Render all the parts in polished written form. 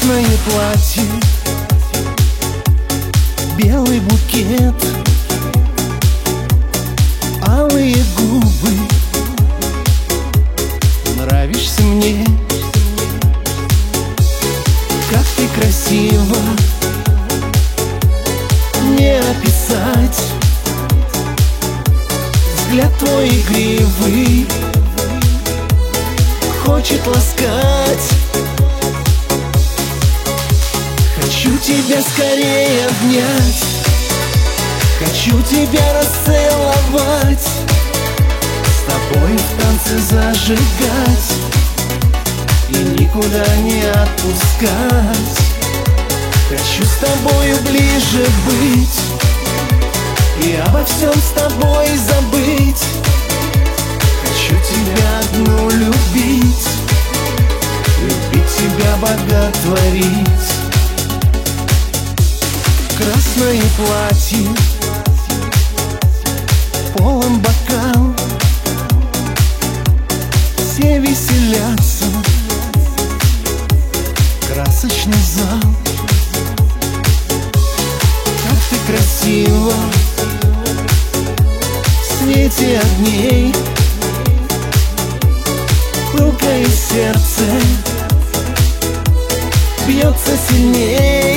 Красное платье, белый букет, алые губы. Нравишься мне, как ты красива, не описать. Взгляд твой игривый хочет ласкать. Хочу тебя скорее обнять, хочу тебя расцеловать, с тобой в танце зажигать и никуда не отпускать. Хочу с тобою ближе быть и обо всем с тобой забыть. Хочу тебя одну любить, любить тебя боготворить. Красное платье, полон бокал, все веселятся, красочный зал. Как ты красива в свете огней, пылкое сердце бьется сильней.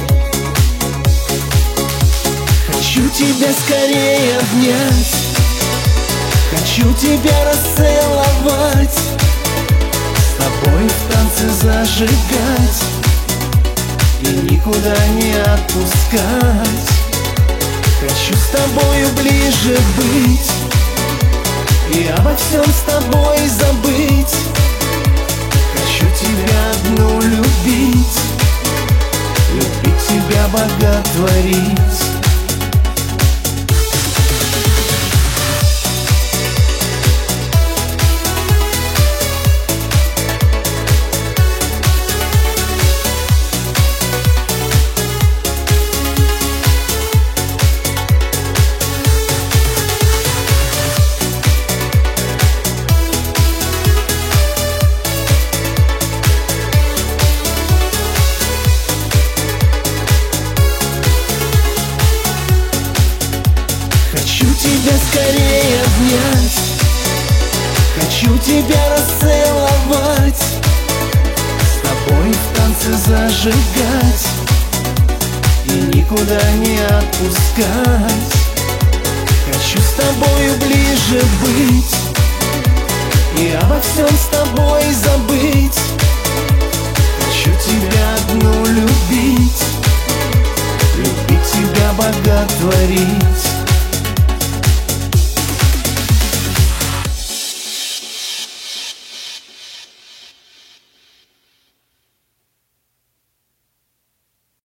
Хочу тебя скорее обнять, хочу тебя расцеловать, с тобой в танце зажигать и никуда не отпускать. Хочу с тобою ближе быть и обо всем с тобой забыть. Хочу тебя одну любить, любить тебя боготворить. Хочу тебя скорее обнять, хочу тебя расцеловать, с тобой в танце зажигать и никуда не отпускать. Хочу с тобою ближе быть и обо всем с тобой забыть. Хочу тебя одну любить, любить тебя боготворить.